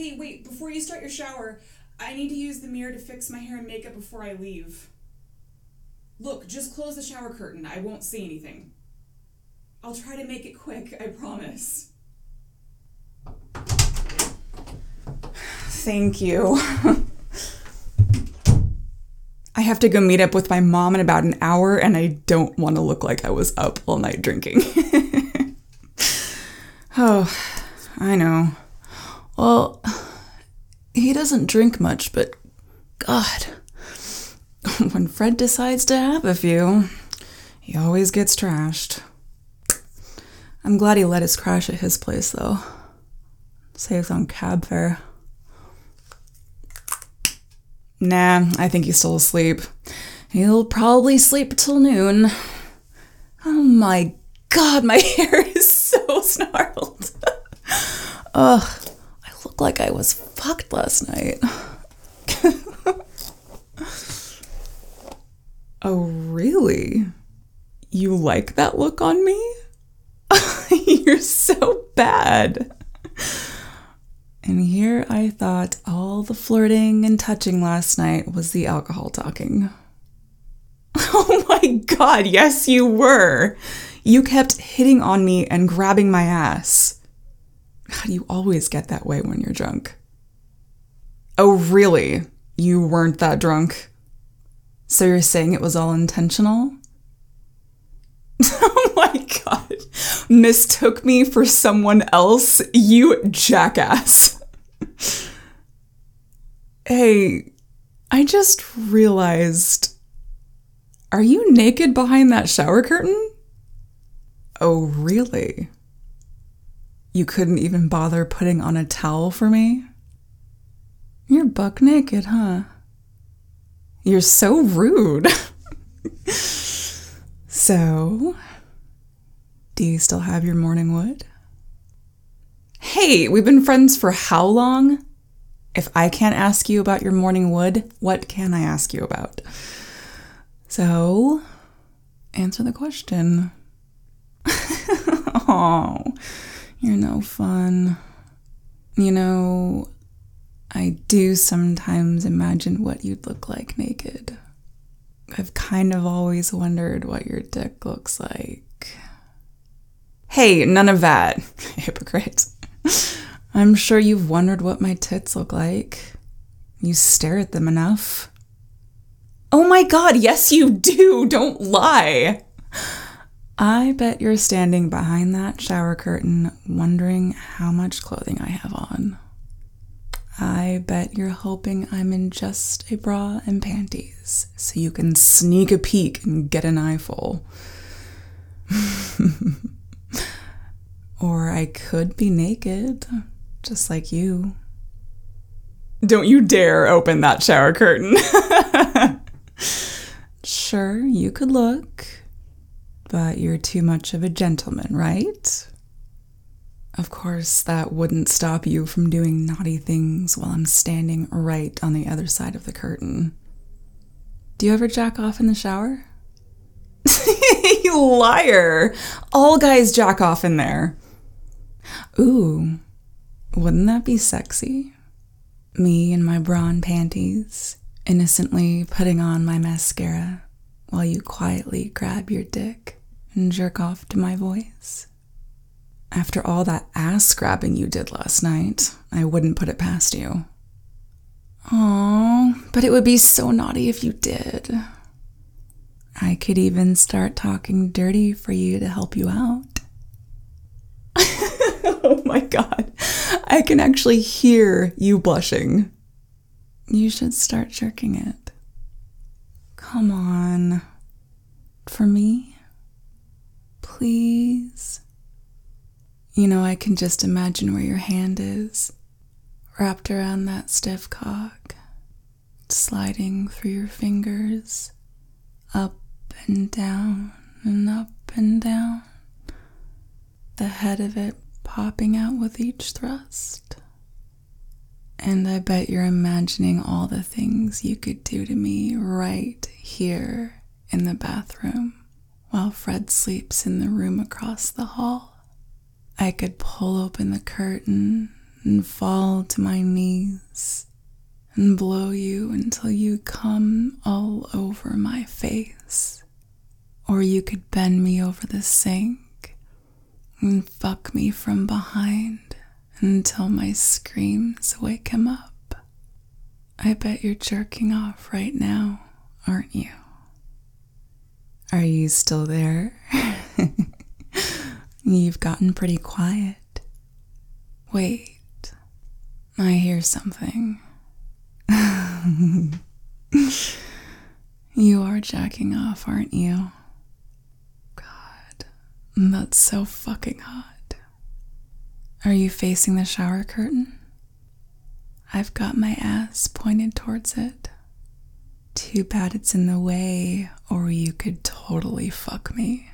Hey, wait, before you start your shower, I need to use the mirror to fix my hair and makeup before I leave. Look, just close the shower curtain. I won't see anything. I'll try to make it quick, I promise. Thank you. I have to go meet up with my mom in about an hour, and I don't want to look like I was up all night drinking. Oh, I know. Well, he doesn't drink much, but God, when Fred decides to have a few, he always gets trashed. I'm glad he let us crash at his place, though. Saves on cab fare. Nah, I think he's still asleep. He'll probably sleep till noon. Oh my God, my hair is so snarled. Ugh, I look like I was fucked last night. Oh, really? You like that look on me? You're so bad. And here I thought all the flirting and touching last night was the alcohol talking. Oh my God, yes you were. You kept hitting on me and grabbing my ass. God, you always get that way when you're drunk. Oh really? You weren't that drunk? So you're saying it was all intentional? Oh my God. Mistook me for someone else? You jackass. Hey, I just realized, are you naked behind that shower curtain? Oh, really? You couldn't even bother putting on a towel for me? You're buck naked, huh? You're so rude. So, do you still have your morning wood? Hey, we've been friends for how long? If I can't ask you about your morning wood, what can I ask you about? So, answer the question. Oh, you're no fun. You know, I do sometimes imagine what you'd look like naked. I've kind of always wondered what your dick looks like. Hey, none of that. Hypocrite. I'm sure you've wondered what my tits look like. You stare at them enough. Oh my God, yes you do. Don't lie. I bet you're standing behind that shower curtain wondering how much clothing I have on. I bet you're hoping I'm in just a bra and panties so you can sneak a peek and get an eyeful. Or I could be naked, just like you. Don't you dare open that shower curtain. Sure, you could look, but you're too much of a gentleman, right? Of course, that wouldn't stop you from doing naughty things while I'm standing right on the other side of the curtain. Do you ever jack off in the shower? You liar! All guys jack off in there. Ooh, wouldn't that be sexy? Me in my bra and panties, innocently putting on my mascara while you quietly grab your dick and jerk off to my voice. After all that ass grabbing you did last night, I wouldn't put it past you. Aw, but it would be so naughty if you did. I could even start talking dirty for you to help you out. Oh my God, I can actually hear you blushing. You should start jerking it. Come on. For me? Please? You know, I can just imagine where your hand is, wrapped around that stiff cock, sliding through your fingers, up and down and up and down, the head of it popping out with each thrust. And I bet you're imagining all the things you could do to me right here in the bathroom while Fred sleeps in the room across the hall. I could pull open the curtain and fall to my knees and blow you until you come all over my face. Or you could bend me over the sink and fuck me from behind until my screams wake him up. I bet you're jerking off right now, aren't you? Are you still there? You've gotten pretty quiet. Wait, I hear something. You are jacking off, aren't you? God, that's so fucking hot. Are you facing the shower curtain? I've got my ass pointed towards it. Too bad it's in the way, or you could totally fuck me.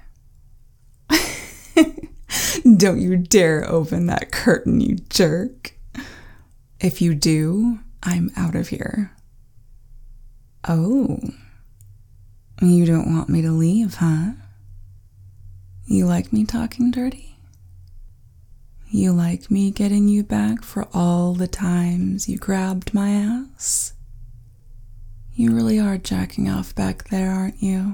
Don't you dare open that curtain, you jerk. If you do, I'm out of here. Oh, you don't want me to leave, huh? You like me talking dirty? You like me getting you back for all the times you grabbed my ass? You really are jacking off back there, aren't you?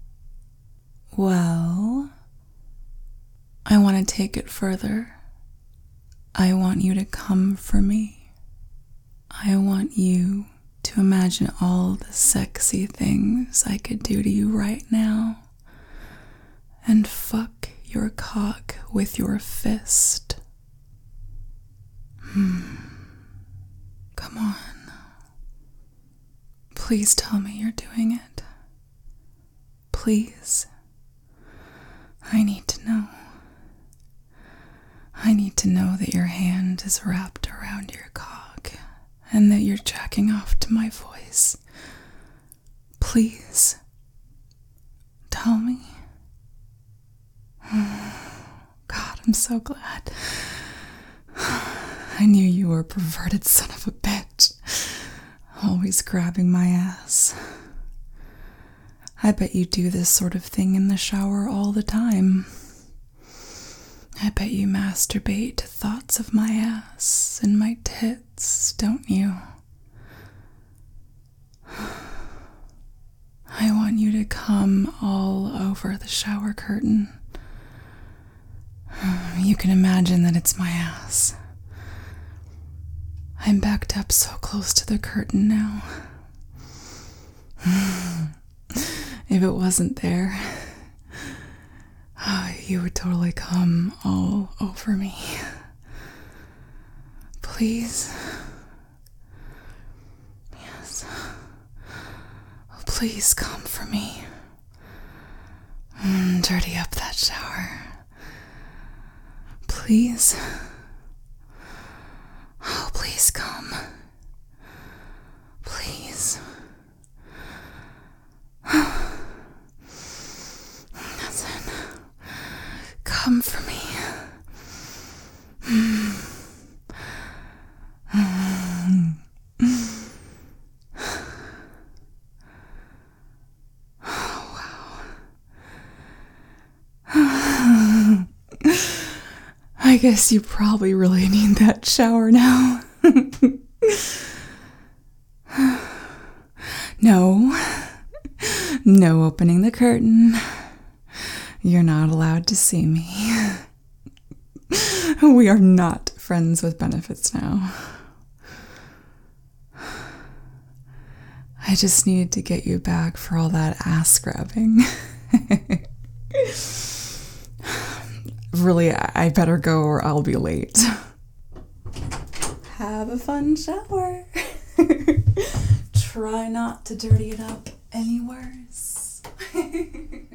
Well, I want to take it further. I want you to come for me. I want you to imagine all the sexy things I could do to you right now and fuck your cock with your fist. Come on. Please tell me you're doing it. Please. I need to know. I need to know that your hand is wrapped around your cock and that you're jacking off to my voice. Please. Tell me. God, I'm so glad. I knew you were a perverted son of a bitch. Always grabbing my ass. I bet you do this sort of thing in the shower all the time. I bet you masturbate to thoughts of my ass and my tits, don't you? I want you to come all over the shower curtain. You can imagine that it's my ass. I'm backed up so close to the curtain now. If it wasn't there, you would totally come all over me. Please. Yes. Please come for me. Dirty up that shower. Please. Oh, please come. Please. That's it. Come for me. I guess you probably really need that shower now. No opening the curtain. You're not allowed to see me. We are not friends with benefits now. I just needed to get you back for all that ass grabbing. Really, I better go or I'll be late. Have a fun shower. Try not to dirty it up any worse.